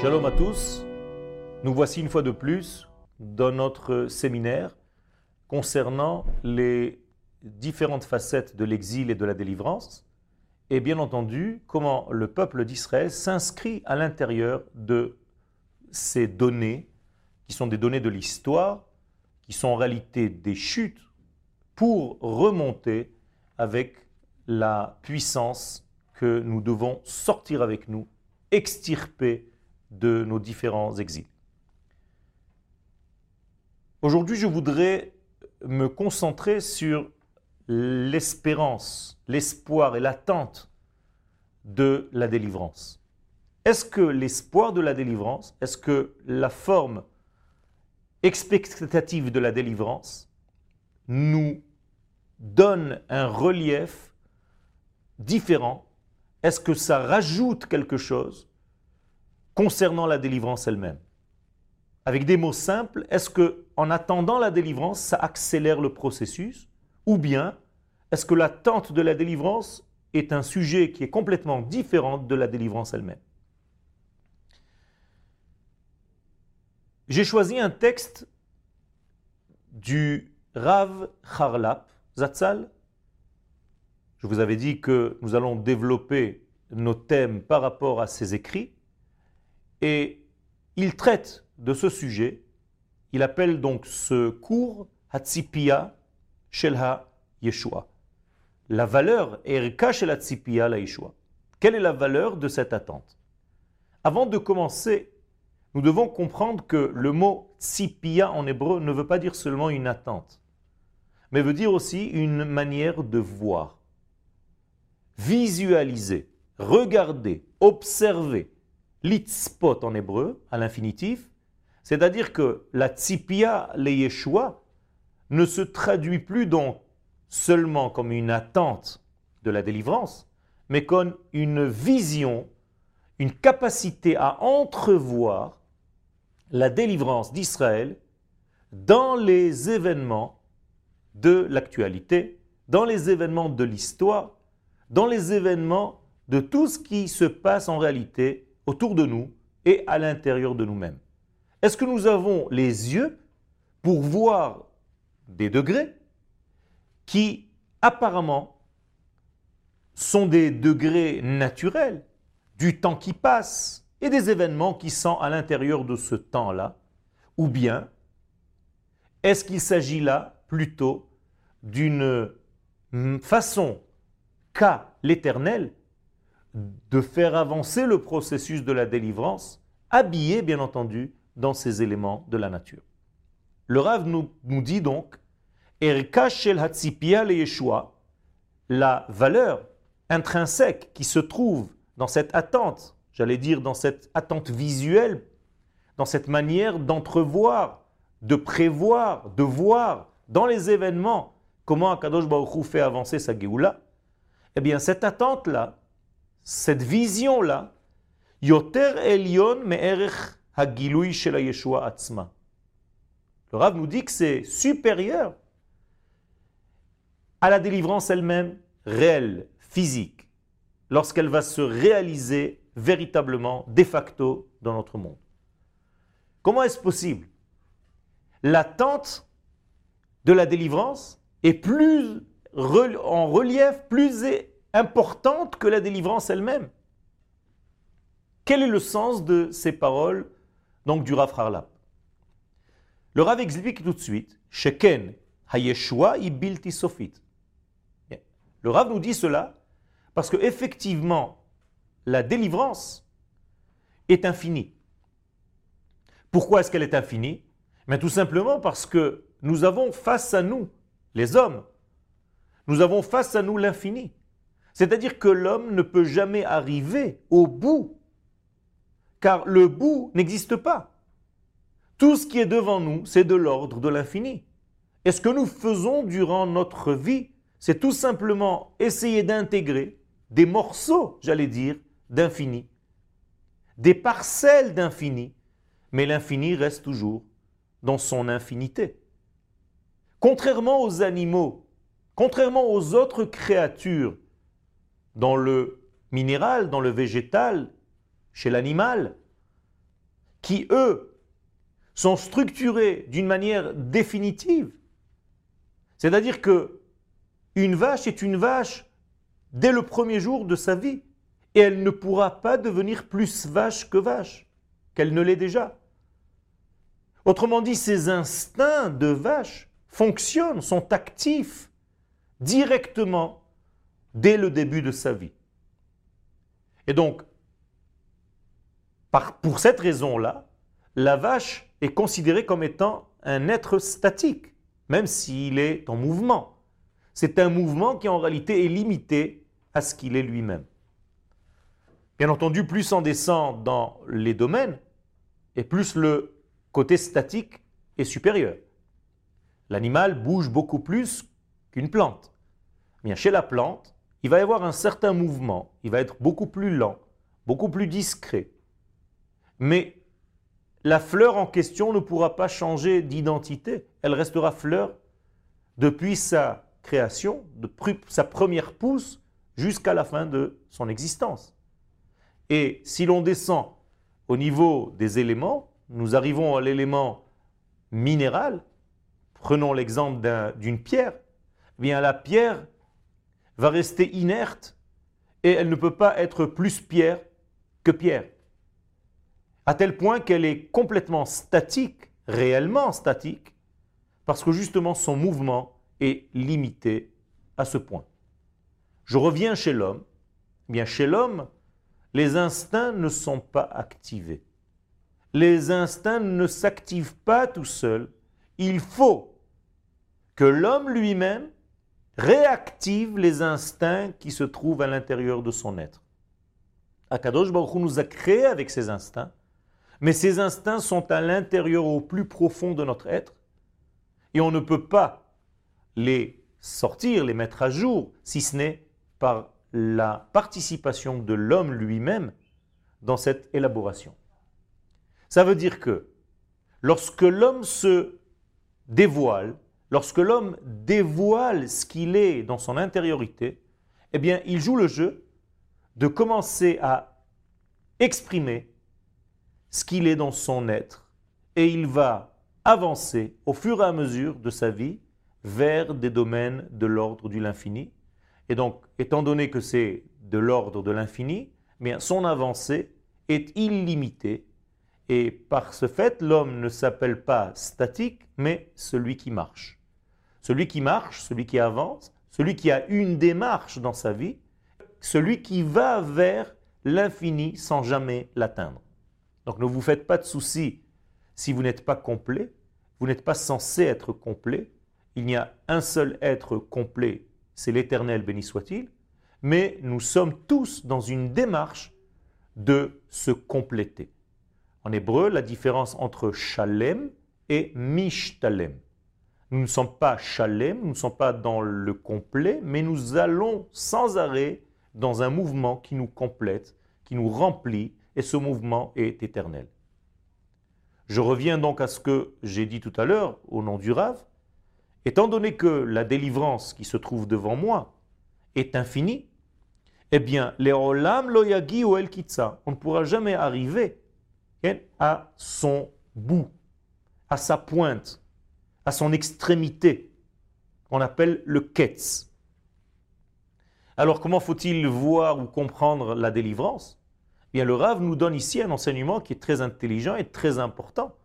Shalom à tous, nous voici une fois de plus dans notre séminaire concernant les différentes facettes de l'exil et de la délivrance et bien entendu comment le peuple d'Israël s'inscrit à l'intérieur de ces données qui sont des données de l'histoire, qui sont en réalité des chutes pour remonter avec la puissance que nous devons sortir avec nous, extirper de nos différents exils. Aujourd'hui, je voudrais me concentrer sur l'espérance, l'espoir et l'attente de la délivrance. Est-ce que l'espoir de la délivrance, est-ce que la forme expectative de la délivrance nous donne un relief différent? Est-ce que ça rajoute quelque chose concernant la délivrance elle-même? Avec des mots simples, est-ce que en attendant la délivrance, ça accélère le processus? Ou bien, est-ce que l'attente de la délivrance est un sujet qui est complètement différent de la délivrance elle-même? J'ai choisi un texte du Rav Charlap Zatzal. Je vous avais dit que nous allons développer nos thèmes par rapport à ses écrits. Et il traite de ce sujet. Il appelle donc ce cours Hatzipia Shel Ha-Yeshua. La valeur Erka Shel Hatzipia la Yeshua. Quelle est la valeur de cette attente? Avant de commencer, nous devons comprendre que le mot tzipia en hébreu ne veut pas dire seulement une attente, mais veut dire aussi une manière de voir, visualiser, regarder, observer. Litzpot en hébreu, à l'infinitif, c'est-à-dire que la tzipia le Yeshua ne se traduit plus donc seulement comme une attente de la délivrance, mais comme une vision, une capacité à entrevoir la délivrance d'Israël dans les événements de l'actualité, dans les événements de l'histoire, dans les événements de tout ce qui se passe en réalité autour de nous et à l'intérieur de nous-mêmes. Est-ce que nous avons les yeux pour voir des degrés qui apparemment sont des degrés naturels du temps qui passe et des événements qui sont à l'intérieur de ce temps-là? Ou bien est-ce qu'il s'agit là plutôt d'une façon qu'a l'Éternel de faire avancer le processus de la délivrance, habillé bien entendu dans ces éléments de la nature? Le Rav nous dit donc Erka shel hatzipia le Yeshua, la valeur intrinsèque qui se trouve dans cette attente, j'allais dire dans cette attente visuelle, dans cette manière d'entrevoir, de prévoir, de voir dans les événements comment Akadosh Baruch Hu fait avancer sa Géoula. Eh bien cette attente-là, cette vision-là, Yoter Elyon me'erech hagilui shel Yeshua atzma. Le Rav nous dit que c'est supérieur à la délivrance elle-même, réelle, physique, lorsqu'elle va se réaliser véritablement, de facto, dans notre monde. Comment est-ce possible? L'attente de la délivrance est plus en relief, plus importante que la délivrance elle-même. Quel est le sens de ces paroles donc du Rav Charlap? Le Rav explique tout de suite Sheken hayeshua ibilti sofit. Le Rav nous dit cela parce que effectivement la délivrance est infinie. Pourquoi est-ce qu'elle est infinie? Mais tout simplement parce que nous avons face à nous, les hommes, nous avons face à nous l'infini. C'est-à-dire que l'homme ne peut jamais arriver au bout, car le bout n'existe pas. Tout ce qui est devant nous, c'est de l'ordre de l'infini. Et ce que nous faisons durant notre vie, c'est tout simplement essayer d'intégrer des morceaux, j'allais dire, d'infini, des parcelles d'infini, mais l'infini reste toujours dans son infinité. Contrairement aux animaux, contrairement aux autres créatures, dans le minéral, dans le végétal, chez l'animal, qui, eux, sont structurés d'une manière définitive. C'est-à-dire que une vache est une vache dès le premier jour de sa vie. Et elle ne pourra pas devenir plus vache que vache, qu'elle ne l'est déjà. Autrement dit, ces instincts de vache fonctionnent, sont actifs directement dès le début de sa vie. Et donc, pour cette raison-là, la vache est considérée comme étant un être statique, même s'il est en mouvement. C'est un mouvement qui en réalité est limité à ce qu'il est lui-même. Bien entendu, plus on descend dans les domaines, et plus le côté statique est supérieur. L'animal bouge beaucoup plus qu'une plante. Bien, chez la plante, il va y avoir un certain mouvement, il va être beaucoup plus lent, beaucoup plus discret. Mais la fleur en question ne pourra pas changer d'identité. Elle restera fleur depuis sa création, sa première pousse, jusqu'à la fin de son existence. Et si l'on descend au niveau des éléments, nous arrivons à l'élément minéral. Prenons l'exemple d'une pierre. Eh bien, la pierre va rester inerte et elle ne peut pas être plus pierre que pierre. À tel point qu'elle est complètement statique, réellement statique, parce que justement son mouvement est limité à ce point. Je reviens chez l'homme. Eh bien, chez l'homme, les instincts ne sont pas activés. Les instincts ne s'activent pas tout seuls. Il faut que l'homme lui-même réactive les instincts qui se trouvent à l'intérieur de son être. Akadosh Baruch Hu nous a créés avec ces instincts, mais ces instincts sont à l'intérieur au plus profond de notre être, et on ne peut pas les sortir, les mettre à jour, si ce n'est par la participation de l'homme lui-même dans cette élaboration. Ça veut dire que lorsque l'homme se dévoile, lorsque l'homme dévoile ce qu'il est dans son intériorité, eh bien, il joue le jeu de commencer à exprimer ce qu'il est dans son être et il va avancer au fur et à mesure de sa vie vers des domaines de l'ordre de l'infini. Et donc, étant donné que c'est de l'ordre de l'infini, eh bien, son avancée est illimitée. Et par ce fait, l'homme ne s'appelle pas statique, mais celui qui marche. Celui qui marche, celui qui avance, celui qui a une démarche dans sa vie, celui qui va vers l'infini sans jamais l'atteindre. Donc ne vous faites pas de soucis si vous n'êtes pas complet, vous n'êtes pas censé être complet. Il n'y a un seul être complet, c'est l'Éternel, béni soit-il, mais nous sommes tous dans une démarche de se compléter. En hébreu, la différence entre shalem et mishtalem. Nous ne sommes pas shalem, nous ne sommes pas dans le complet, mais nous allons sans arrêt dans un mouvement qui nous complète, qui nous remplit, et ce mouvement est éternel. Je reviens donc à ce que j'ai dit tout à l'heure au nom du Rav. Étant donné que la délivrance qui se trouve devant moi est infinie, eh bien, le'olam lo yagiu el kitsa, on ne pourra jamais arriver à son bout, à sa pointe, à son extrémité, qu'on appelle le ketz. Alors, comment faut-il voir ou comprendre la délivrance ? Eh bien, le Rav nous donne ici un enseignement qui est très intelligent et très important.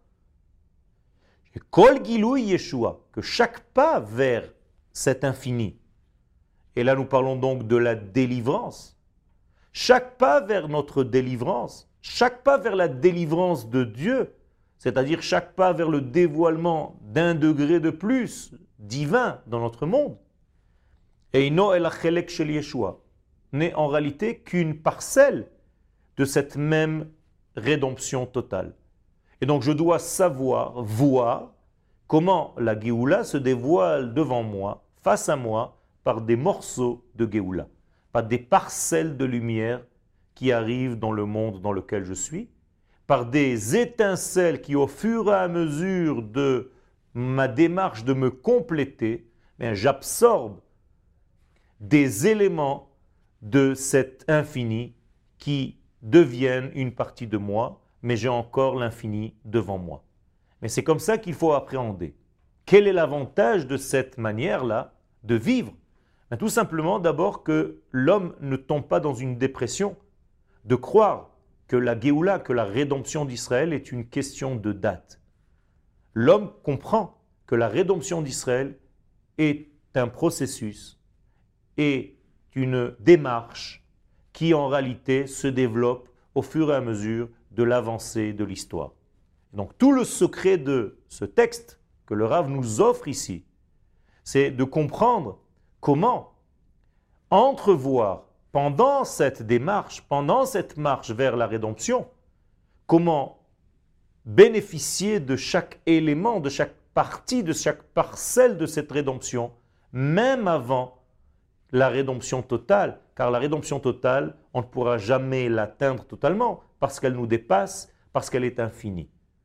Kol Gilui Yeshua, que chaque pas vers cet infini, et là nous parlons donc de la délivrance, chaque pas vers notre délivrance, chaque pas vers la délivrance de Dieu, c'est-à-dire chaque pas vers le dévoilement d'un degré de plus divin dans notre monde, Eino el achelek shel Yeshua, n'est en réalité qu'une parcelle de cette même rédemption totale. Et donc je dois savoir, voir comment la Géoula se dévoile devant moi, face à moi, par des morceaux de Géoula, par des parcelles de lumière qui arrivent dans le monde dans lequel je suis, par des étincelles qui, au fur et à mesure de ma démarche de me compléter, j'absorbe des éléments de cet infini qui deviennent une partie de moi, mais j'ai encore l'infini devant moi. Mais c'est comme ça qu'il faut appréhender. Quel est l'avantage de cette manière-là de vivre? Ben, tout simplement d'abord que l'homme ne tombe pas dans une dépression, de croire que la Géoula, que la rédemption d'Israël est une question de date. L'homme comprend que la rédemption d'Israël est un processus, est une démarche qui en réalité se développe au fur et à mesure de l'avancée de l'histoire. Donc tout le secret de ce texte que le Rav nous offre ici, c'est de comprendre comment entrevoir pendant cette démarche, pendant cette marche vers la rédemption, comment bénéficier de chaque élément, de chaque partie, de chaque parcelle de cette rédemption, même avant la rédemption totale, car la rédemption totale, on ne pourra jamais l'atteindre totalement, parce qu'elle nous dépasse, parce qu'elle est infinie.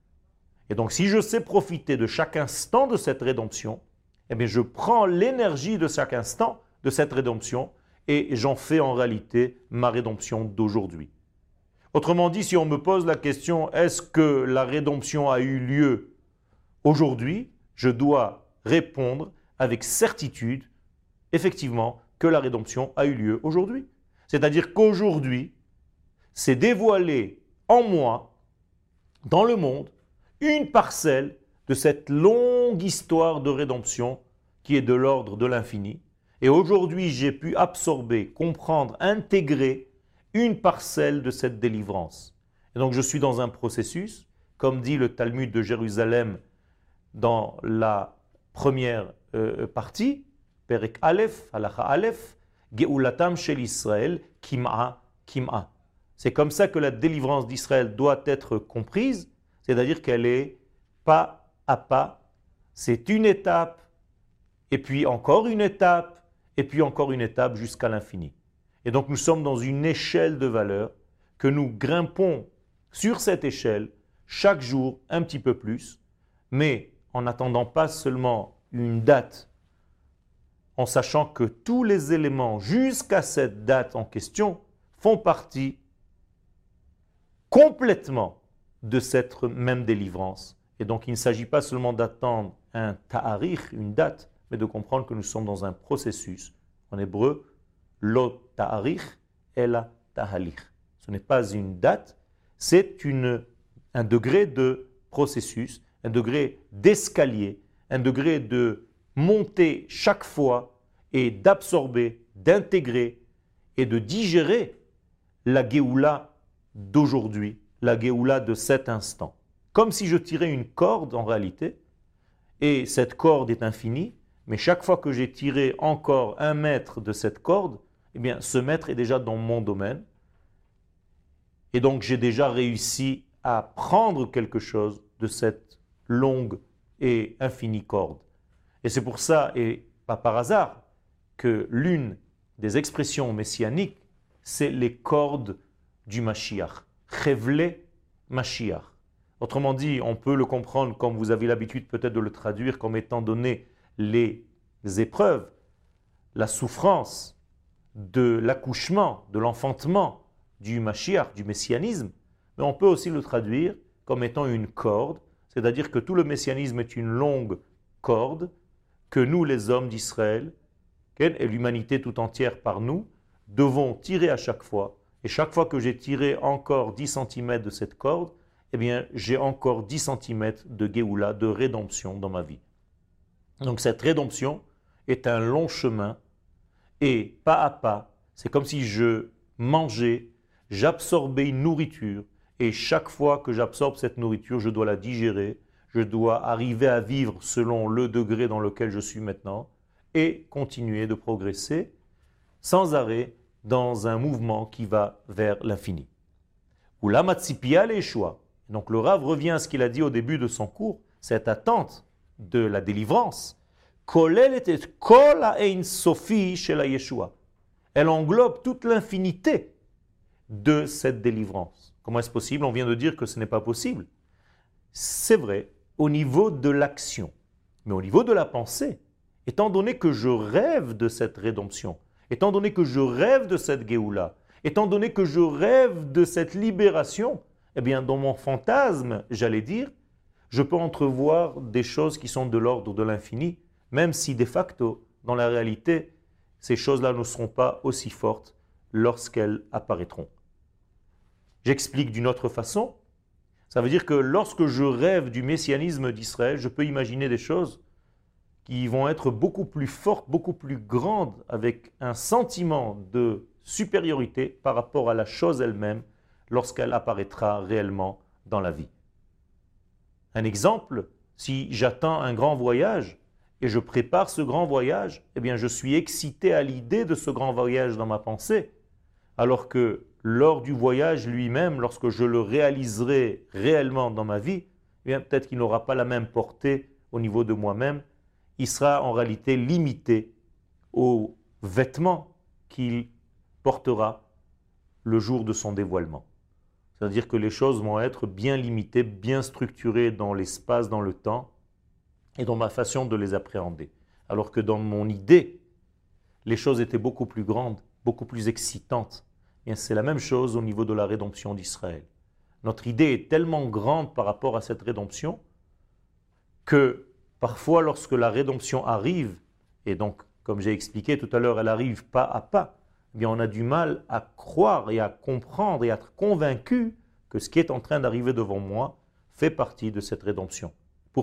Et donc si je sais profiter de chaque instant de cette rédemption, eh bien je prends l'énergie de chaque instant de cette rédemption et j'en fais en réalité ma rédemption d'aujourd'hui. Autrement dit, si on me pose la question, est-ce que la rédemption a eu lieu aujourd'hui, je dois répondre avec certitude, effectivement, que la rédemption a eu lieu aujourd'hui. C'est-à-dire qu'aujourd'hui, c'est dévoilé en moi, dans le monde, une parcelle de cette longue histoire de rédemption qui est de l'ordre de l'infini. Et aujourd'hui, j'ai pu absorber, comprendre, intégrer une parcelle de cette délivrance. Et donc, je suis dans un processus, comme dit le Talmud de Jérusalem dans la première partie, Perek Aleph, Halacha Aleph, Geulatam shel Israël, Kim'a, Kim'a. C'est comme ça que la délivrance d'Israël doit être comprise, c'est-à-dire qu'elle est pas à pas, c'est une étape, et puis encore une étape, et puis encore une étape jusqu'à l'infini. Et donc nous sommes dans une échelle de valeur que nous grimpons sur cette échelle chaque jour un petit peu plus, mais en n'attendant pas seulement une date, en sachant que tous les éléments jusqu'à cette date en question font partie complètement de cette même délivrance. Et donc il ne s'agit pas seulement d'attendre un ta'arich, une date, mais de comprendre que nous sommes dans un processus. En hébreu, lo ta'arich ela tahalich. Ce n'est pas une date, c'est un degré de processus, un degré d'escalier, un degré de monter chaque fois et d'absorber, d'intégrer et de digérer la Géoula d'aujourd'hui, la Géoula de cet instant. Comme si je tirais une corde en réalité, et cette corde est infinie, mais chaque fois que j'ai tiré encore 1 mètre de cette corde, eh bien ce mètre est déjà dans mon domaine, et donc j'ai déjà réussi à prendre quelque chose de cette longue et infinie corde. Et c'est pour ça, et pas par hasard, que l'une des expressions messianiques, c'est les cordes du Mashiach. Chevle Mashiach. Autrement dit, on peut le comprendre comme vous avez l'habitude peut-être de le traduire comme étant donné les épreuves, la souffrance de l'accouchement, de l'enfantement du Mashiach, du messianisme, mais on peut aussi le traduire comme étant une corde, c'est-à-dire que tout le messianisme est une longue corde que nous, les hommes d'Israël, et l'humanité tout entière par nous, devons tirer à chaque fois. Et chaque fois que j'ai tiré encore 10 cm de cette corde, eh bien, j'ai encore 10 cm de Géoula, de rédemption dans ma vie. Donc cette rédemption est un long chemin et pas à pas, c'est comme si je mangeais, j'absorbais une nourriture et chaque fois que j'absorbe cette nourriture, je dois la digérer, je dois arriver à vivre selon le degré dans lequel je suis maintenant et continuer de progresser sans arrêt dans un mouvement qui va vers l'infini. Ou la matzipia l'Yeshua. Donc le Rav revient à ce qu'il a dit au début de son cours, cette attente de la délivrance. Elle englobe toute l'infinité de cette délivrance. Comment est-ce possible? On vient de dire que ce n'est pas possible. C'est vrai, au niveau de l'action. Mais au niveau de la pensée, étant donné que je rêve de cette rédemption, étant donné que je rêve de cette Géoula, étant donné que je rêve de cette libération, eh bien dans mon fantasme, j'allais dire, je peux entrevoir des choses qui sont de l'ordre de l'infini, même si de facto, dans la réalité, ces choses-là ne seront pas aussi fortes lorsqu'elles apparaîtront. J'explique d'une autre façon. Ça veut dire que lorsque je rêve du messianisme d'Israël, je peux imaginer des choses qui vont être beaucoup plus fortes, beaucoup plus grandes, avec un sentiment de supériorité par rapport à la chose elle-même lorsqu'elle apparaîtra réellement dans la vie. Un exemple, si j'attends un grand voyage et je prépare ce grand voyage, eh bien je suis excité à l'idée de ce grand voyage dans ma pensée, alors que lors du voyage lui-même, lorsque je le réaliserai réellement dans ma vie, eh bien peut-être qu'il n'aura pas la même portée au niveau de moi-même, il sera en réalité limité aux vêtements qu'il portera le jour de son dévoilement. C'est-à-dire que les choses vont être bien limitées, bien structurées dans l'espace, dans le temps, et dans ma façon de les appréhender. Alors que dans mon idée, les choses étaient beaucoup plus grandes, beaucoup plus excitantes. Et c'est la même chose au niveau de la rédemption d'Israël. Notre idée est tellement grande par rapport à cette rédemption que parfois lorsque la rédemption arrive, et donc comme j'ai expliqué tout à l'heure, elle arrive pas à pas, eh bien on a du mal à croire et à comprendre et à être convaincu que ce qui est en train d'arriver devant moi fait partie de cette rédemption. Pourquoi ?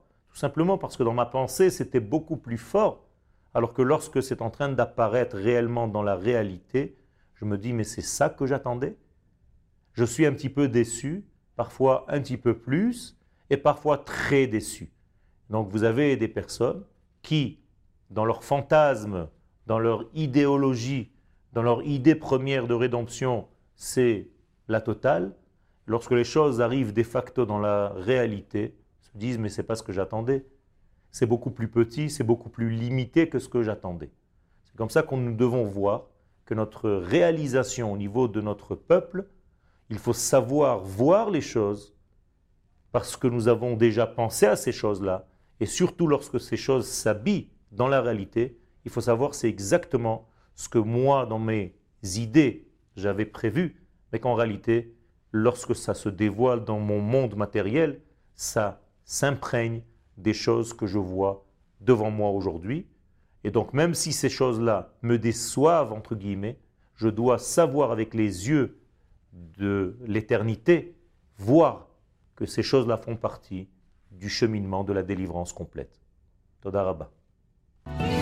Tout simplement parce que dans ma pensée, c'était beaucoup plus fort, alors que lorsque c'est en train d'apparaître réellement dans la réalité, je me dis, mais c'est ça que j'attendais ? Je suis un petit peu déçu, parfois un petit peu plus, et parfois très déçu. Donc vous avez des personnes qui, dans leur fantasme, dans leur idéologie, dans leur idée première de rédemption, c'est la totale. Lorsque les choses arrivent de facto dans la réalité, se disent mais c'est pas ce que j'attendais. C'est beaucoup plus petit, c'est beaucoup plus limité que ce que j'attendais. C'est comme ça que nous devons voir que notre réalisation au niveau de notre peuple, il faut savoir voir les choses parce que nous avons déjà pensé à ces choses-là et surtout lorsque ces choses s'habillent dans la réalité, il faut savoir c'est exactement ce que moi dans mes idées j'avais prévu, mais qu'en réalité, lorsque ça se dévoile dans mon monde matériel, ça s'imprègne des choses que je vois devant moi aujourd'hui. Et donc même si ces choses-là me déçoivent, entre guillemets, je dois savoir avec les yeux de l'éternité, voir que ces choses-là font partie du cheminement de la délivrance complète. Toda Rabba.